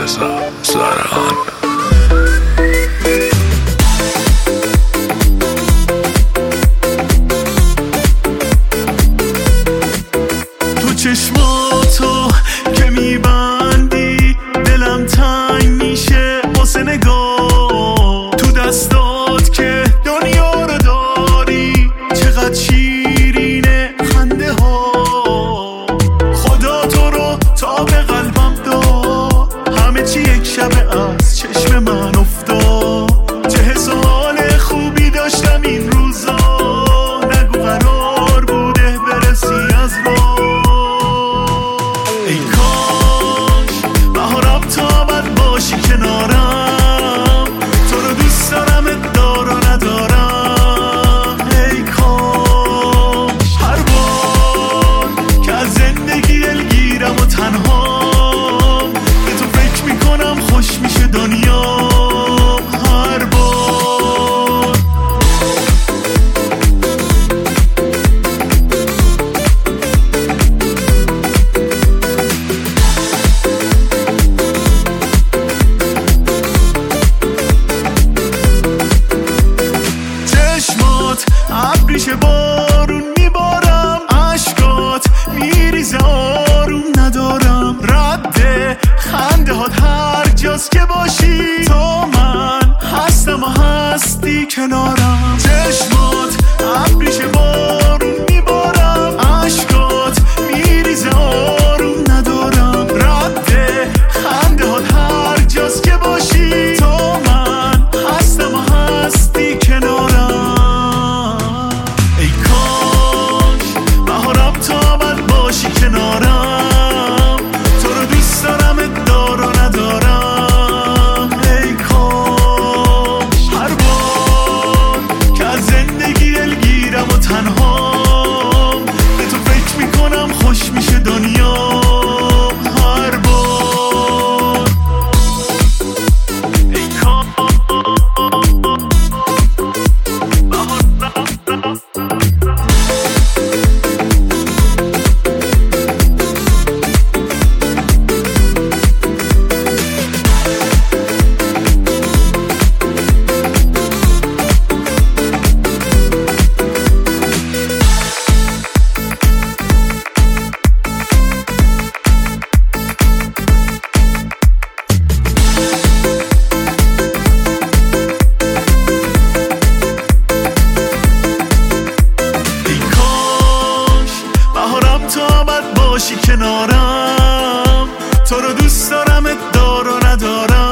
رضا زاران. تو چشماتو که میبندی دلم تنگ میشه واسه نگاه، تو دستات که دنیا رو داری چقدر شیرینه خنده ها. خدا تو رو تا به قلبم داد، همه چی یک شبه از چشم من افتاد. چه سال خوبی داشتم این روزا، نگو قرار بوده برسی از راه. ای کاش بهارم تا من باشی کنارم، تو رو دوست دارم دار و ندارم. ای کاش هر بار که از زندگی دلگیرم و تنهام، به تو فکر میکنم خوش میشه دنیا. هر بار چشمات ابریشه بارون میبارم، عشقات میریزه آروم ندارم. رد خنده هات هر جاست که باشی، تو من هستم و هستی کنارم. چشمات ابریشه بارون میبارم، عشقات میریزه آروم ندارم. رد خنده هات هر جاست که باشی، تو من هستم و هستی کنارم. ای کاش بهارم تا من باشی کنارم، تو رو دوست دارم دار و ندارم. ای کاش هر بار که از زندگی دلگیرم و تنهام، به تو فکر میکنم خوش میشه دنیا. هر بار ای کاش تا من باشی کنارم، تو رو دوست دارم دار و ندارم.